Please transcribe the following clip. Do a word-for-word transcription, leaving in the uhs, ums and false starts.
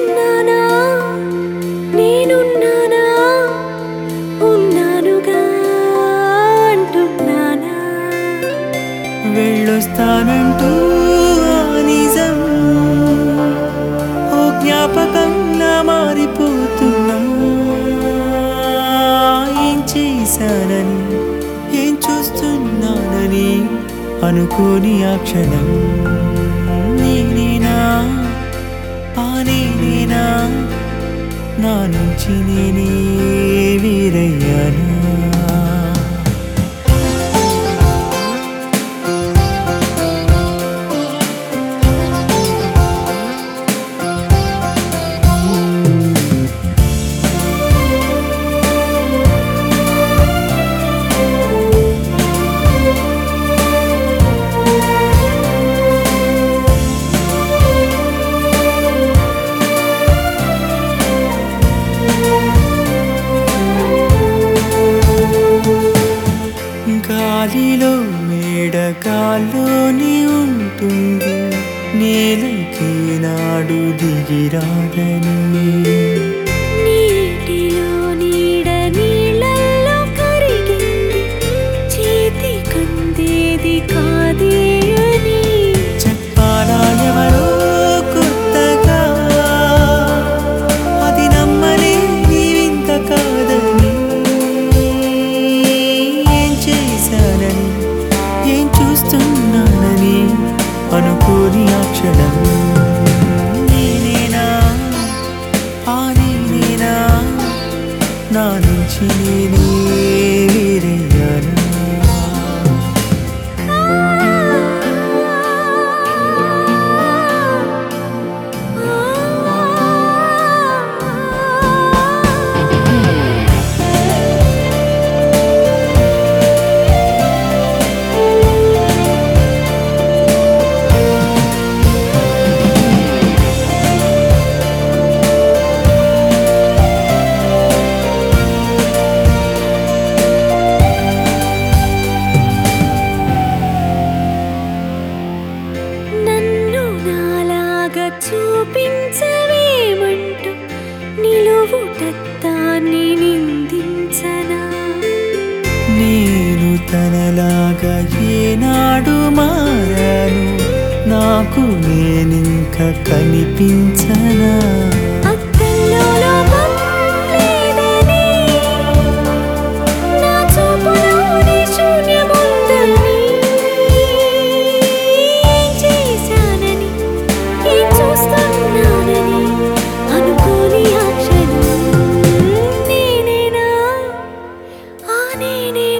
ఉన్నానా నేనున్నానా ఉన్నానుగా అంటున్నానా వెళ్ళొస్తానంటూ ఆ నిజం ఓ జ్ఞాపకంలా మారిపోతున్నా ఏం చేశానని ఏం చూస్తున్నానని అనుకోని ఆ క్షణం నేనేనా ఆ నేనేనా నా నుంచి నేనే వేరయ్యానా గాలిలో మేడగాల్లోని ఉంటుంది నేలకి నాడు దిగిరాదని నీటిలో నీడ నీళ్ళల్లో కరిగింది చేతి కందేది కాదే అని చెప్పాలా ఎవరో కొత్తగా అది నమ్మలేని వింత కాదని ఏం చేశానని ఏం చూస్తున్నానని అనుకోని ఆ క్షణం నేనేనా ఆ నేనేనా నా నుంచి నేనే వేరయ్యానా నన్ను నాలాగా చూపించవేమంటూ నిలువుటత్తాన్ని నిందించనా నేను తనలాగా ఏనాడు మారాను నాకు నేనింక కనిపించనా అద్దంలో లోపం లేదని నా చూపులోని శూన్యముందని ఏం చేశానని ఏం చూస్తున్నానని అనుకోని ఆ క్షణం నేనేనా ఆ నేనే